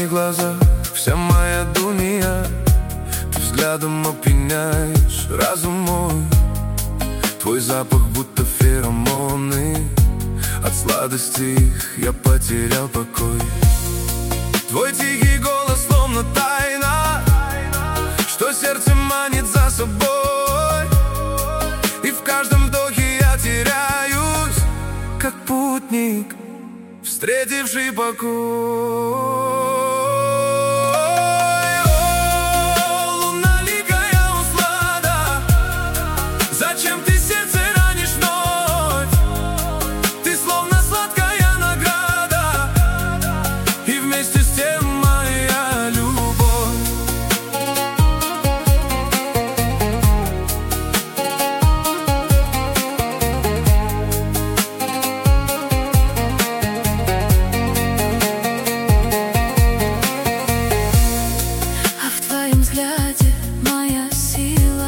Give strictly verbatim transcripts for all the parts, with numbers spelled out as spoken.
твоих глазах вся моя дуния. Ты взглядом опьяняешь разум мой. Твой запах будто феромоны. От сладости их я потерял покой. Твой тихий голос словно тайна, что сердце манит за собой. И в каждом вдохе я теряюсь, как путник, встретивший покой. Моя сила,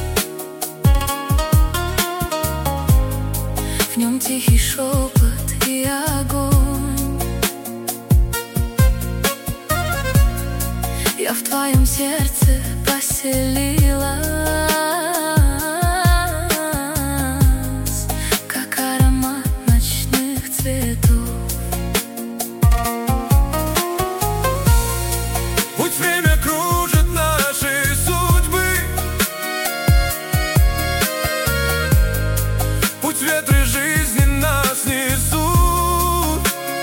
в нем тихий шепот и огонь. Я в твоем сердце поселилась, как аромат ночных цветов. Пусть время кружит наши судьбы, пусть ветры жизни нас несут,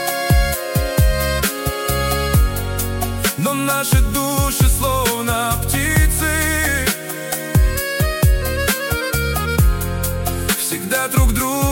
но наши души словно птицы всегда друг другу